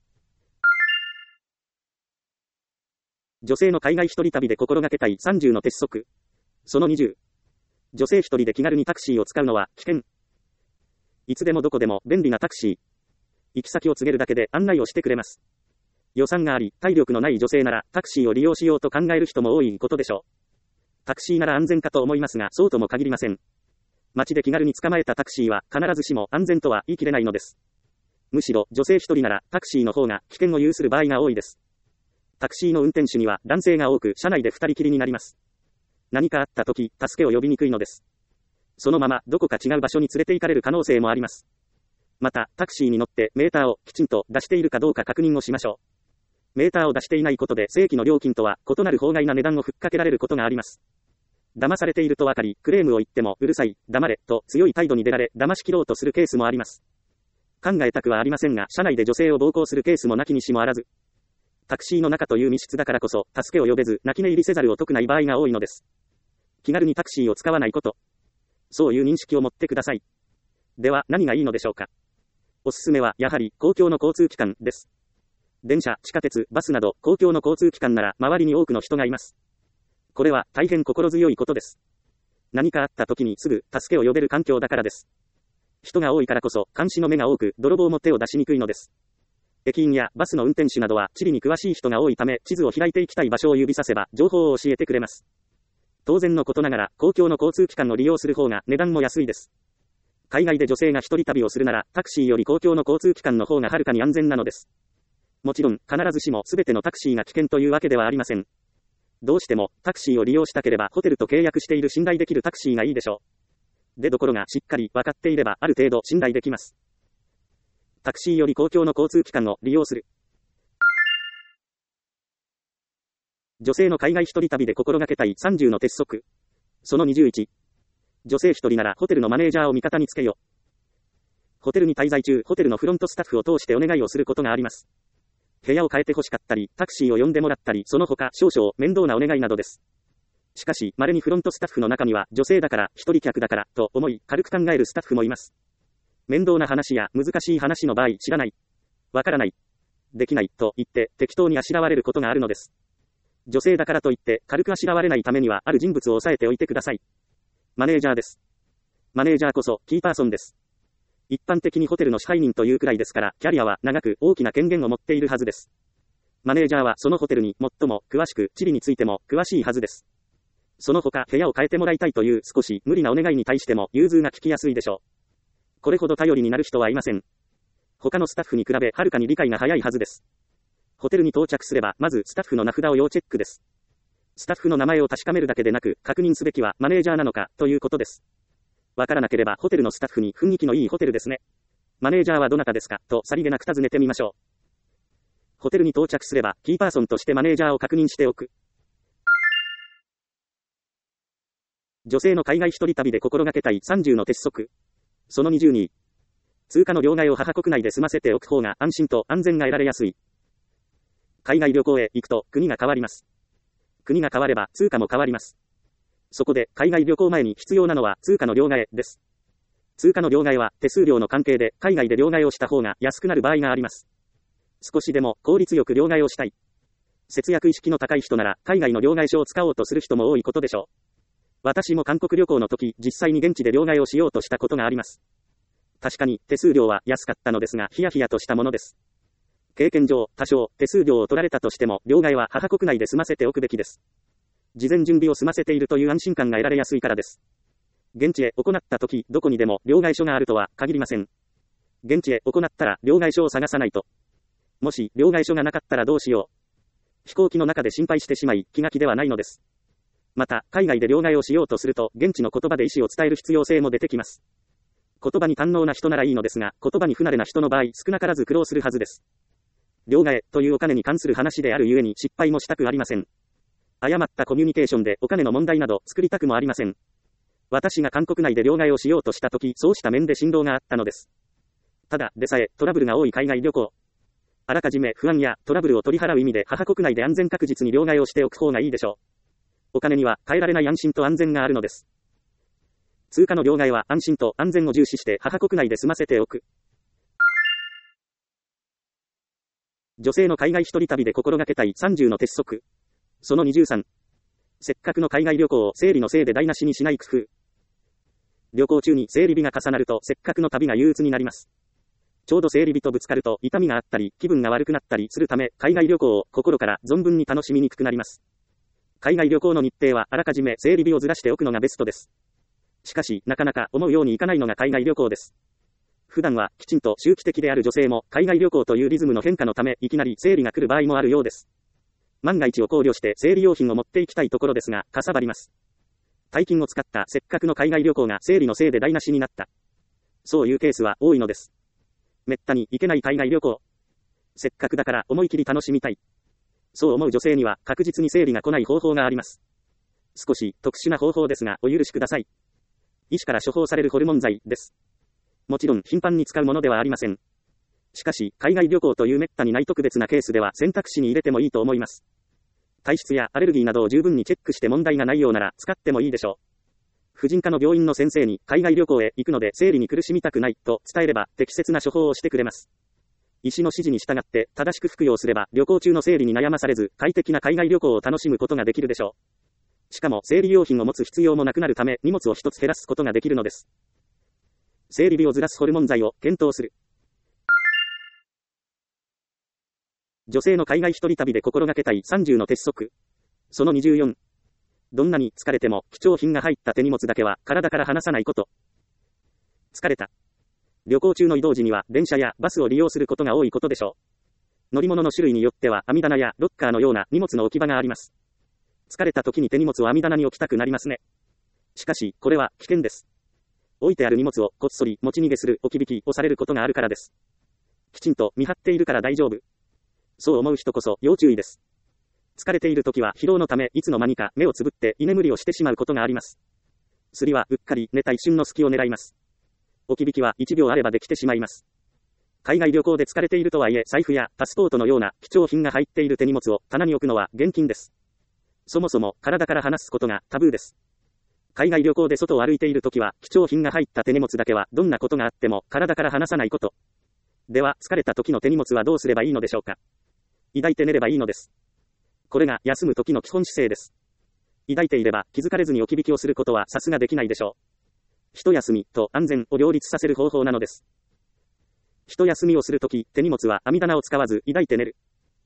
Speaker 1: 女性の海外一人旅で心がけたいさんじゅうの鉄則。そのにじゅう。女性一人で気軽にタクシーを使うのは危険。いつでもどこでも便利なタクシー。行き先を告げるだけで案内をしてくれます。予算があり、体力のない女性ならタクシーを利用しようと考える人も多いことでしょう。タクシーなら安全かと思いますが、そうとも限りません。街で気軽に捕まえたタクシーは必ずしも安全とは言い切れないのです。むしろ女性一人ならタクシーの方が危険を有する場合が多いです。タクシーの運転手には男性が多く車内で二人きりになります。何かあった時、助けを呼びにくいのです。そのままどこか違う場所に連れて行かれる可能性もあります。また、タクシーに乗ってメーターをきちんと出しているかどうか確認をしましょう。メーターを出していないことで正規の料金とは異なる法外な値段をふっかけられることがあります。騙されていると分かり、クレームを言ってもうるさい、黙れ、と強い態度に出られ、騙し切ろうとするケースもあります。考えたくはありませんが、車内で女性を暴行するケースもなきにしもあらず。タクシーの中という密室だからこそ、助けを呼べず、泣き寝入りせざるを得ない場合が多いのです。気軽にタクシーを使わないこと。そういう認識を持ってください。では、何がいいのでしょうか。おすすめは、やはり、公共の交通機関です。電車、地下鉄、バスなど、公共の交通機関なら、周りに多くの人がいます。これは、大変心強いことです。何かあった時にすぐ、助けを呼べる環境だからです。人が多いからこそ、監視の目が多く、泥棒も手を出しにくいのです。駅員やバスの運転手などは、地理に詳しい人が多いため、地図を開いていきたい場所を指させば、情報を教えてくれます。当然のことながら、公共の交通機関を利用する方が値段も安いです。海外で女性が一人旅をするなら、タクシーより公共の交通機関の方がはるかに安全なのです。もちろん、必ずしも全てのタクシーが危険というわけではありません。どうしても、タクシーを利用したければ、ホテルと契約している信頼できるタクシーがいいでしょう。出所がしっかり分かっていれば、ある程度信頼できます。タクシーより公共の交通機関を利用する。女性の海外一人旅で心がけたいさんじゅうの鉄則。そのにじゅういち。 女性一人ならホテルのマネージャーを味方につけよ。ホテルに滞在中、ホテルのフロントスタッフを通してお願いをすることがあります。部屋を変えて欲しかったり、タクシーを呼んでもらったり、その他少々面倒なお願いなどです。しかし、稀にフロントスタッフの中には、女性だから、一人客だから、と思い、軽く考えるスタッフもいます。面倒な話や難しい話の場合、知らない、わからない、できない、と言って、適当にあしらわれることがあるのです。女性だからといって、軽くあしらわれないためには、ある人物を押さえておいてください。マネージャーです。マネージャーこそ、キーパーソンです。一般的にホテルの支配人というくらいですから、キャリアは長く大きな権限を持っているはずです。マネージャーはそのホテルに最も詳しく、地理についても詳しいはずです。その他、部屋を変えてもらいたいという少し無理なお願いに対しても融通が利きやすいでしょう。これほど頼りになる人はいません。他のスタッフに比べはるかに理解が早いはずです。ホテルに到着すれば、まずスタッフの名札を要チェックです。スタッフの名前を確かめるだけでなく、確認すべきはマネージャーなのか、ということです。わからなければホテルのスタッフに雰囲気のいいホテルですね。マネージャーはどなたですかとさりげなく尋ねてみましょう。ホテルに到着すれば、キーパーソンとしてマネージャーを確認しておく。女性の海外一人旅で心がけたいさんじゅうの鉄則。そのにじゅうに。通貨の両替を母国内で済ませておく方が安心と安全が得られやすい。海外旅行へ行くと国が変わります。国が変われば通貨も変わります。そこで海外旅行前に必要なのは通貨の両替です。通貨の両替は手数料の関係で海外で両替をした方が安くなる場合があります。少しでも効率よく両替をしたい。節約意識の高い人なら海外の両替所を使おうとする人も多いことでしょう。私も韓国旅行の時、実際に現地で両替をしようとしたことがあります。確かに手数料は安かったのですが、ヒヤヒヤとしたものです。経験上、多少手数料を取られたとしても、両替は母国内で済ませておくべきです。事前準備を済ませているという安心感が得られやすいからです。現地へ行った時、どこにでも両替所があるとは限りません。現地へ行ったら両替所を探さないと。もし両替所がなかったらどうしよう。飛行機の中で心配してしまい、気が気ではないのです。また、海外で両替をしようとすると、現地の言葉で意思を伝える必要性も出てきます。言葉に堪能な人ならいいのですが、言葉に不慣れな人の場合、少なからず苦労するはずです。両替というお金に関する話であるゆえに失敗もしたくありません。誤ったコミュニケーションでお金の問題など作りたくもありません。私が韓国内で両替をしようとしたとき、そうした面で振動があったのです。ただでさえトラブルが多い海外旅行。あらかじめ不安やトラブルを取り払う意味で母国内で安全確実に両替をしておく方がいいでしょう。お金には変えられない安心と安全があるのです。通貨の両替は安心と安全を重視して母国内で済ませておく。女性の海外一人旅で心がけたいさんじゅうの鉄則。そのにじゅうさん。せっかくの海外旅行を生理のせいで台無しにしない工夫。旅行中に生理日が重なるとせっかくの旅が憂鬱になります。ちょうど生理日とぶつかると痛みがあったり気分が悪くなったりするため、海外旅行を心から存分に楽しみにくくなります。海外旅行の日程はあらかじめ生理日をずらしておくのがベストです。しかし、なかなか思うようにいかないのが海外旅行です。普段はきちんと周期的である女性も海外旅行というリズムの変化のためいきなり生理が来る場合もあるようです。万が一を考慮して生理用品を持っていきたいところですが、かさばります。大金を使ったせっかくの海外旅行が生理のせいで台無しになった。そういうケースは多いのです。めったに行けない海外旅行。せっかくだから思い切り楽しみたい。そう思う女性には確実に生理が来ない方法があります。少し特殊な方法ですがお許しください。医師から処方されるホルモン剤です。もちろん頻繁に使うものではありません。しかし、海外旅行というめったにない特別なケースでは選択肢に入れてもいいと思います。体質やアレルギーなどを十分にチェックして問題がないようなら使ってもいいでしょう。婦人科の病院の先生に海外旅行へ行くので生理に苦しみたくないと伝えれば適切な処方をしてくれます。医師の指示に従って正しく服用すれば旅行中の生理に悩まされず快適な海外旅行を楽しむことができるでしょう。しかも生理用品を持つ必要もなくなるため荷物を一つ減らすことができるのです。生理日をずらすホルモン剤を検討する。女性の海外一人旅で心がけたいさんじゅうの鉄則。そのにじゅうよん。どんなに疲れても貴重品が入った手荷物だけは体から離さないこと。疲れた。旅行中の移動時には電車やバスを利用することが多いことでしょう。乗り物の種類によっては網棚やロッカーのような荷物の置き場があります。疲れた時に手荷物を網棚に置きたくなりますね。しかし、これは危険です。置いてある荷物をこっそり持ち逃げする置き引きをされることがあるからです。きちんと見張っているから大丈夫。そう思う人こそ要注意です。疲れている時は疲労のためいつの間にか目をつぶって居眠りをしてしまうことがあります。 すりはうっかり寝た一瞬の隙を狙います。置き引きはいちびょうあればできてしまいます。海外旅行で疲れているとはいえ、財布やパスポートのような貴重品が入っている手荷物を棚に置くのは厳禁です。そもそも体から離すことがタブーです。海外旅行で外を歩いているときは、貴重品が入った手荷物だけはどんなことがあっても体から離さないこと。では、疲れた時の手荷物はどうすればいいのでしょうか。抱いて寝ればいいのです。これが休む時の基本姿勢です。抱いていれば気づかれずに置き引きをすることはさすができないでしょう。一休みと安全を両立させる方法なのです。一休みをするとき、手荷物は網棚を使わず抱いて寝る。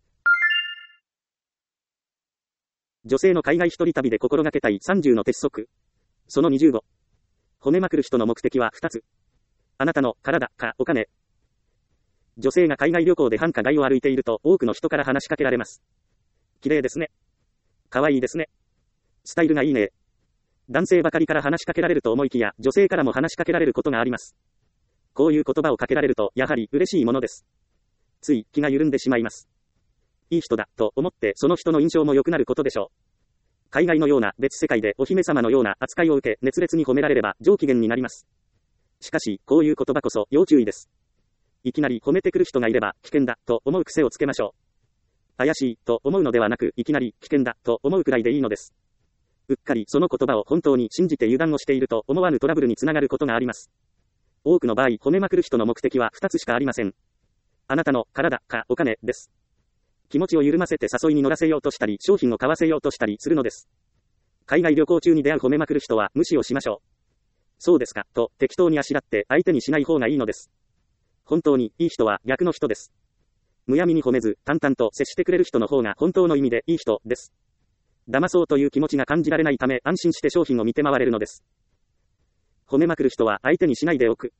Speaker 1: 女性の海外一人旅で心がけたいさんじゅうの鉄則。そのにじゅうご。褒めまくる人の目的はふたつ。あなたの体かお金。女性が海外旅行で繁華街を歩いていると多くの人から話しかけられます。綺麗ですね。可愛いですね。スタイルがいいね。男性ばかりから話しかけられると思いきや、女性からも話しかけられることがあります。こういう言葉をかけられると、やはり嬉しいものです。つい気が緩んでしまいます。いい人だと思ってその人の印象も良くなることでしょう。海外のような別世界でお姫様のような扱いを受け熱烈に褒められれば上機嫌になります。しかし、こういう言葉こそ要注意です。いきなり褒めてくる人がいれば危険だと思う癖をつけましょう。怪しいと思うのではなく、いきなり危険だと思うくらいでいいのです。うっかりその言葉を本当に信じて油断をしていると思わぬトラブルにつながることがあります。多くの場合、褒めまくる人の目的はふたつしかありません。あなたの体かお金です。気持ちを緩ませて誘いに乗らせようとしたり、商品を買わせようとしたりするのです。海外旅行中に出会う褒めまくる人は無視をしましょう。そうですか、と適当にあしらって相手にしない方がいいのです。本当にいい人は逆の人です。むやみに褒めず、淡々と接してくれる人の方が本当の意味でいい人です。騙そうという気持ちが感じられないため安心して商品を見て回れるのです。褒めまくる人は相手にしないでおく。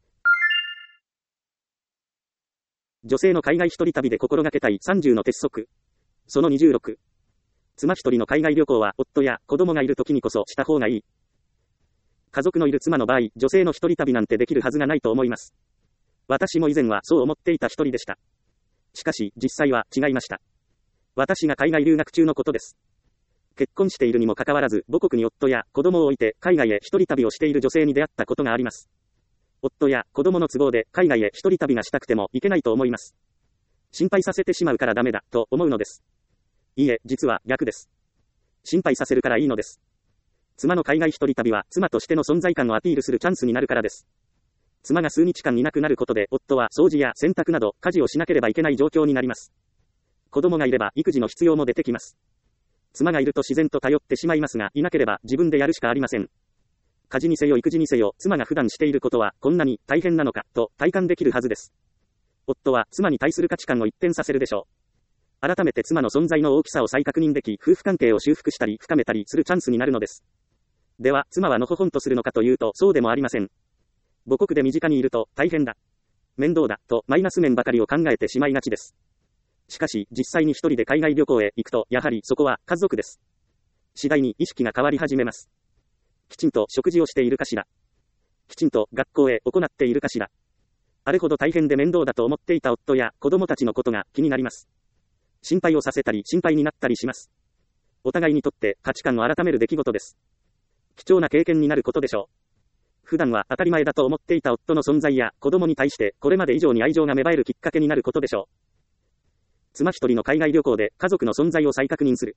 Speaker 1: 女性の海外一人旅で心がけたいさんじゅうの鉄則。そのにじゅうろく。妻一人の海外旅行は夫や子供がいる時にこそした方がいい。家族のいる妻の場合、女性の一人旅なんてできるはずがないと思います。私も以前はそう思っていた一人でした。しかし、実際は違いました。私が海外留学中のことです。結婚しているにもかかわらず、母国に夫や子供を置いて海外へ一人旅をしている女性に出会ったことがあります。夫や子供の都合で海外へ一人旅がしたくても行けないと思います。心配させてしまうからダメだと思うのです。いいえ、実は逆です。心配させるからいいのです。妻の海外一人旅は妻としての存在感をアピールするチャンスになるからです。妻が数日間いなくなることで夫は掃除や洗濯など家事をしなければいけない状況になります。子供がいれば育児の必要も出てきます。妻がいると自然と頼ってしまいますが、いなければ自分でやるしかありません。家事にせよ育児にせよ、妻が普段していることはこんなに大変なのかと体感できるはずです。夫は妻に対する価値観を一転させるでしょう。改めて妻の存在の大きさを再確認でき、夫婦関係を修復したり深めたりするチャンスになるのです。では、妻はのほほんとするのかというと、そうでもありません。母国で身近にいると大変だ、面倒だとマイナス面ばかりを考えてしまいがちです。しかし、実際に一人で海外旅行へ行くと、やはりそこは家族です。次第に意識が変わり始めます。きちんと食事をしているかしら。きちんと学校へ行っているかしら。あれほど大変で面倒だと思っていた夫や子供たちのことが気になります。心配をさせたり心配になったりします。お互いにとって価値観を改める出来事です。貴重な経験になることでしょう。普段は当たり前だと思っていた夫の存在や子供に対してこれまで以上に愛情が芽生えるきっかけになることでしょう。妻一人の海外旅行で家族の存在を再確認する。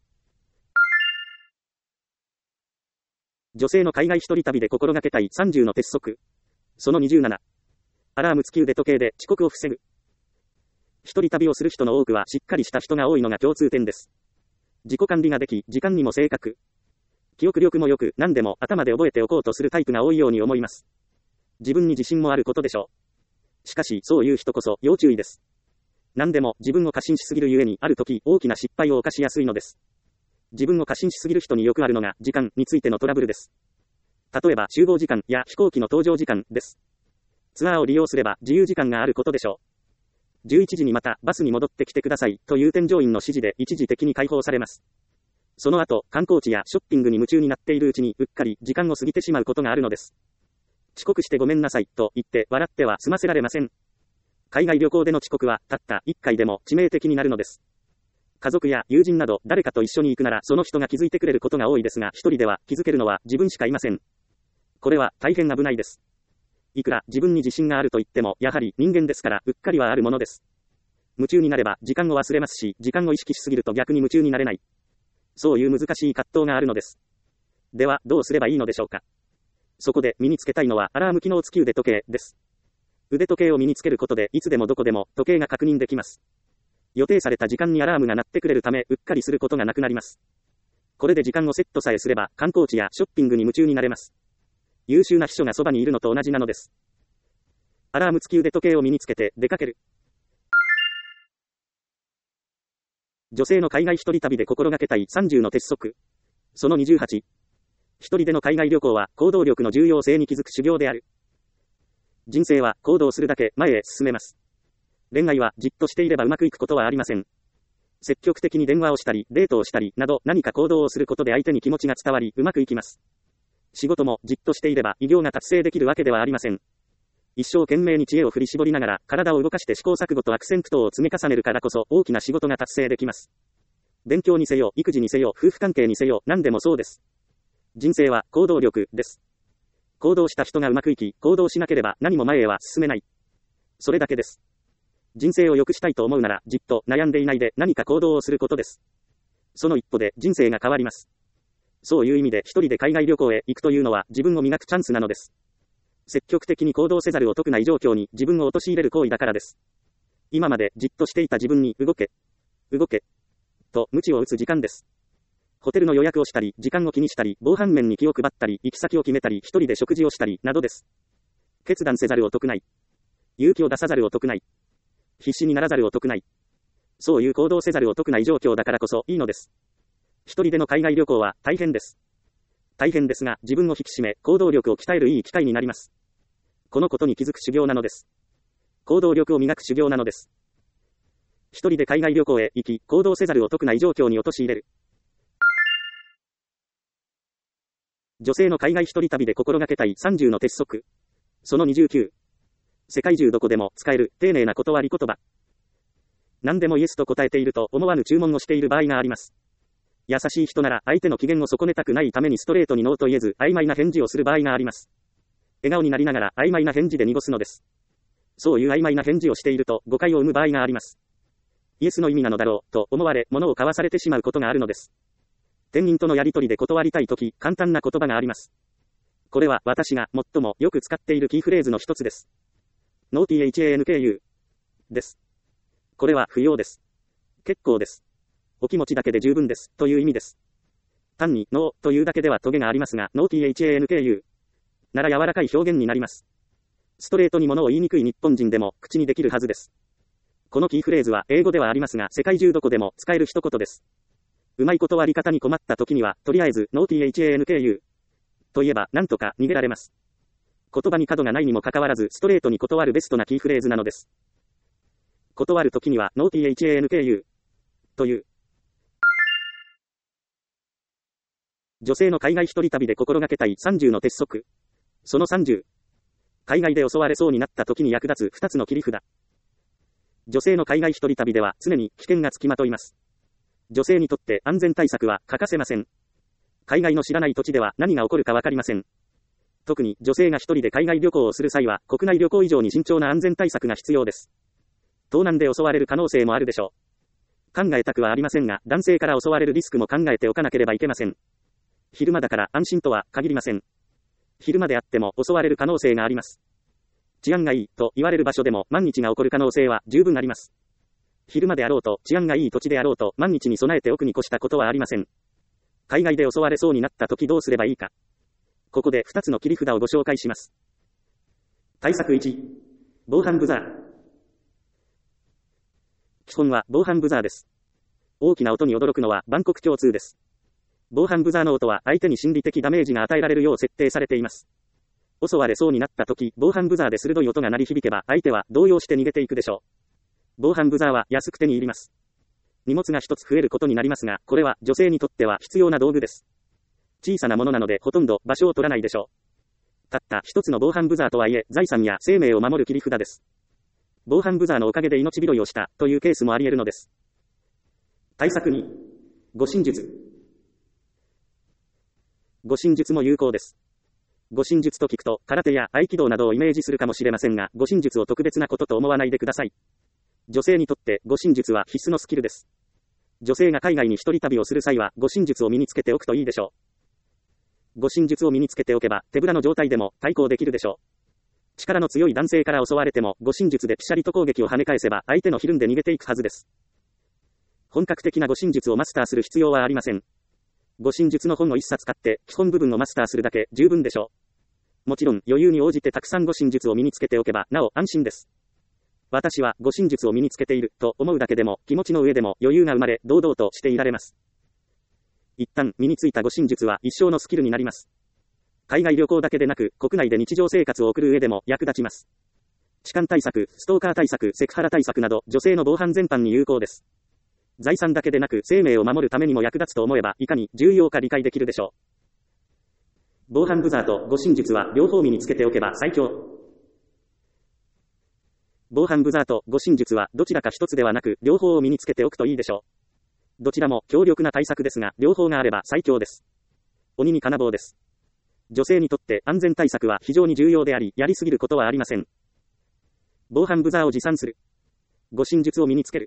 Speaker 1: 女性の海外一人旅で心がけたいさんじゅうの鉄則。そのにじゅうなな。アラーム付き腕時計で遅刻を防ぐ。一人旅をする人の多くはしっかりした人が多いのが共通点です。自己管理ができ、時間にも正確。記憶力も良く、何でも頭で覚えておこうとするタイプが多いように思います。自分に自信もあることでしょう。しかし、そういう人こそ要注意です。何でも自分を過信しすぎるゆえに、ある時大きな失敗を犯しやすいのです。自分を過信しすぎる人によくあるのが、時間についてのトラブルです。例えば、集合時間や飛行機の搭乗時間です。ツアーを利用すれば自由時間があることでしょう。じゅういちじにまたバスに戻ってきてくださいという添乗員の指示で一時的に解放されます。その後、観光地やショッピングに夢中になっているうちにうっかり時間を過ぎてしまうことがあるのです。遅刻してごめんなさいと言って笑っては済ませられません。海外旅行での遅刻はたったいっかいでも致命的になるのです。家族や友人など誰かと一緒に行くならその人が気づいてくれることが多いですが、一人では気づけるのは自分しかいません。 これは大変危ないです。いくら自分に自信があると言っても、やはり人間ですから、うっかりはあるものです。夢中になれば時間を忘れますし、時間を意識しすぎると逆に夢中になれない。そういう難しい葛藤があるのです。では、どうすればいいのでしょうか。そこで身につけたいのはアラーム機能付き腕時計です。腕時計を身につけることで、いつでもどこでも時計が確認できます。予定された時間にアラームが鳴ってくれるため、うっかりすることがなくなります。これで時間をセットさえすれば、観光地やショッピングに夢中になれます。優秀な秘書がそばにいるのと同じなのです。アラーム付き腕時計を身につけて出かける。女性の海外一人旅で心がけたいさんじゅうの鉄則。そのにじゅうはち。一人での海外旅行は行動力の重要性に気づく修行である。人生は行動するだけ前へ進めます。恋愛はじっとしていればうまくいくことはありません。積極的に電話をしたり、デートをしたり、など何か行動をすることで相手に気持ちが伝わり、うまくいきます。仕事もじっとしていれば偉業が達成できるわけではありません。一生懸命に知恵を振り絞りながら、体を動かして試行錯誤と悪戦苦闘を積み重ねるからこそ、大きな仕事が達成できます。勉強にせよ、育児にせよ、夫婦関係にせよ、何でもそうです。人生は行動力です。行動した人がうまくいき、行動しなければ何も前へは進めない。それだけです。人生を良くしたいと思うなら、じっと悩んでいないで何か行動をすることです。その一歩で人生が変わります。そういう意味で一人で海外旅行へ行くというのは自分を磨くチャンスなのです。積極的に行動せざるを得ない状況に自分を陥れる行為だからです。今までじっとしていた自分に動け、動け、と鞭を打つ時間です。ホテルの予約をしたり、時間を気にしたり、防犯面に気を配ったり、行き先を決めたり、一人で食事をしたり、などです。決断せざるを得ない。勇気を出さざるを得ない。必死にならざるを得ない。そういう行動せざるを得ない状況だからこそいいのです。一人での海外旅行は大変です。大変ですが、自分を引き締め、行動力を鍛えるいい機会になります。このことに気づく修行なのです。行動力を磨く修行なのです。一人で海外旅行へ行き、行動せざるを得ない状況に陥れる。女性の海外一人旅で心がけたいさんじゅうの鉄則。そのにじゅうきゅう。世界中どこでも使える丁寧な断り言葉。何でもイエスと答えていると思わぬ注文をしている場合があります。優しい人なら相手の機嫌を損ねたくないためにストレートにノーと言えず曖昧な返事をする場合があります。笑顔になりながら曖昧な返事で濁すのです。そういう曖昧な返事をしていると誤解を生む場合があります。イエスの意味なのだろうと思われ物を買わされてしまうことがあるのです。店員とのやり取りで断りたいとき簡単な言葉があります。これは私が最もよく使っているキーフレーズの一つです。ノー thanku です。これは不要です。結構です。お気持ちだけで十分です、という意味です。単に、ノーというだけではトゲがありますが、ノー thanku なら柔らかい表現になります。ストレートに物を言いにくい日本人でも口にできるはずです。このキーフレーズは英語ではありますが、世界中どこでも使える一言です。うまい断り方に困った時には、とりあえず、ノー thanku と言えば、なんとか逃げられます。言葉に角がないにもかかわらず、ストレートに断るベストなキーフレーズなのです。断る時には、ノー thanku という。女性の海外一人旅で心がけたいさんじゅうの鉄則。そのさんじゅう。海外で襲われそうになった時に役立つふたつの切り札。女性の海外一人旅では常に危険がつきまといます。女性にとって安全対策は欠かせません。海外の知らない土地では何が起こるかわかりません。特に女性が一人で海外旅行をする際は国内旅行以上に慎重な安全対策が必要です。盗難で襲われる可能性もあるでしょう。考えたくはありませんが、男性から襲われるリスクも考えておかなければいけません。昼間だから安心とは限りません。昼間であっても襲われる可能性があります。治安がいいと言われる場所でも万一が起こる可能性は十分あります。昼間であろうと治安がいい土地であろうと万日に備えておくに越したことはありません。海外で襲われそうになった時どうすればいいか。ここでふたつの切り札をご紹介します。対策いち、防犯ブザー。基本は防犯ブザーです。大きな音に驚くのは万国共通です。防犯ブザーの音は相手に心理的ダメージが与えられるよう設定されています。襲われそうになった時、防犯ブザーで鋭い音が鳴り響けば相手は動揺して逃げていくでしょう。防犯ブザーは安く手に入ります。荷物が一つ増えることになりますが、これは女性にとっては必要な道具です。小さなものなのでほとんど場所を取らないでしょう。たった一つの防犯ブザーとはいえ、財産や生命を守る切り札です。防犯ブザーのおかげで命拾いをしたというケースもあり得るのです。対策に、護身術。護身術も有効です。 護身術と聞くと、空手や合気道などをイメージするかもしれませんが、護身術を特別なことと思わないでください。女性にとって護身術は必須のスキルです。女性が海外に一人旅をする際は、護身術を身につけておくといいでしょう。護身術を身につけておけば、手ぶらの状態でも対抗できるでしょう。力の強い男性から襲われても、護身術でピシャリと攻撃を跳ね返せば、相手のひるんで逃げていくはずです。本格的な護身術をマスターする必要はありません。護身術の本を一冊買って、基本部分をマスターするだけ、十分でしょう。もちろん、余裕に応じてたくさん護身術を身につけておけば、なお安心です。私は護身術を身につけている、と思うだけでも、気持ちの上でも余裕が生まれ、堂々としていられます。一旦、身についた護身術は一生のスキルになります。海外旅行だけでなく、国内で日常生活を送る上でも役立ちます。痴漢対策、ストーカー対策、セクハラ対策など、女性の防犯全般に有効です。財産だけでなく、生命を守るためにも役立つと思えば、いかに重要か理解できるでしょう。防犯ブザーと護身術は両方身につけておけば最強。防犯ブザーと護身術はどちらか一つではなく、両方を身につけておくといいでしょう。どちらも強力な対策ですが、両方があれば最強です。鬼に金棒です。女性にとって安全対策は非常に重要であり、やりすぎることはありません。防犯ブザーを持参する。護身術を身につける。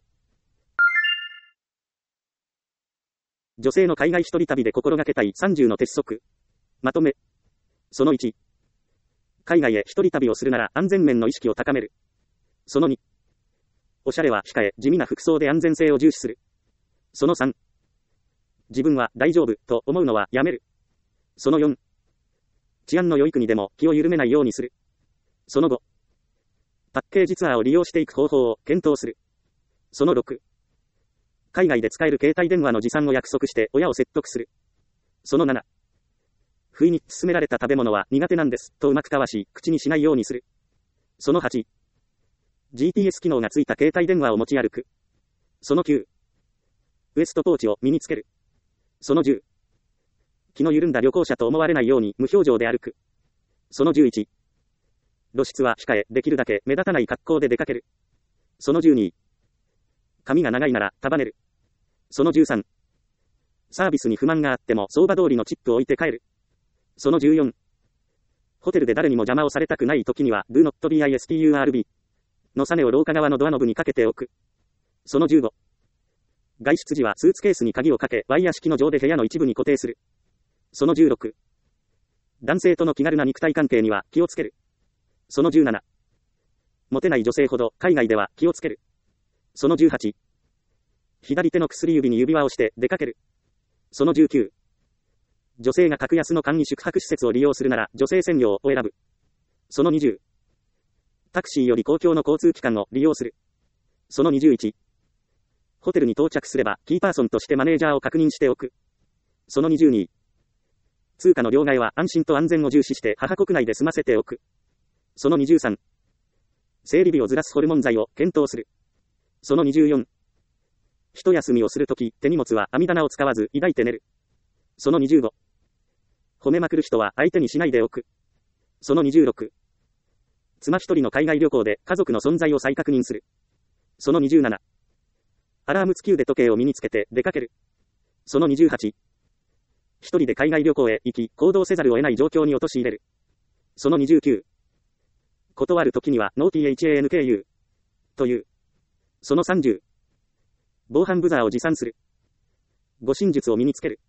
Speaker 1: 女性の海外一人旅で心がけたいさんじゅうの鉄則。まとめ。そのいち。海外へ一人旅をするなら安全面の意識を高める。そのに。おしゃれは控え、地味な服装で安全性を重視する。そのさん。自分は大丈夫と思うのはやめる。そのよん。治安の良い国でも気を緩めないようにする。そのご。パッケージツアーを利用していく方法を検討する。そのろく。海外で使える携帯電話の持参を約束して親を説得する。そのなな。不意に勧められた食べ物は苦手なんですとうまくかわし、口にしないようにする。そのはち。ジーピーエス 機能がついた携帯電話を持ち歩く。そのきゅう。ウエストポーチを身につける。そのじゅう。気の緩んだ旅行者と思われないように無表情で歩く。そのじゅういち。露出は控え、できるだけ目立たない格好で出かける。そのじゅうに。髪が長いなら束ねる。そのじゅうさん。サービスに不満があっても相場通りのチップを置いて帰る。そのじゅうよん。ホテルで誰にも邪魔をされたくない時には Do not disturb のサネを廊下側のドアノブにかけておく。そのじゅうご。外出時はスーツケースに鍵をかけ、ワイヤー式の錠で部屋の一部に固定する。そのじゅうろく。男性との気軽な肉体関係には気をつける。そのじゅうなな。モテない女性ほど海外では気をつける。そのじゅうはち。左手の薬指に指輪をして出かける。そのじゅうきゅう。女性が格安の簡易宿泊施設を利用するなら女性専用を選ぶ。そのにじゅう。タクシーより公共の交通機関を利用する。そのにじゅういち。ホテルに到着すればキーパーソンとしてマネージャーを確認しておく。そのにじゅうに。通貨の両替は安心と安全を重視して母国内で済ませておく。そのにじゅうさん。生理日をずらすホルモン剤を検討する。そのにじゅうよん。一休みをするとき、手荷物は網棚を使わず抱いて寝る。そのにじゅうご。褒めまくる人は相手にしないでおく。そのにじゅうろく。妻一人の海外旅行で家族の存在を再確認する。そのにじゅうなな。アラーム付き腕時計を身につけて出かける。そのにじゅうはち。一人で海外旅行へ行き、行動せざるを得ない状況に陥れる。そのにじゅうきゅう。断るときには、ノー thanku という。そのさんじゅう。防犯ブザーを持参する。護身術を身につける。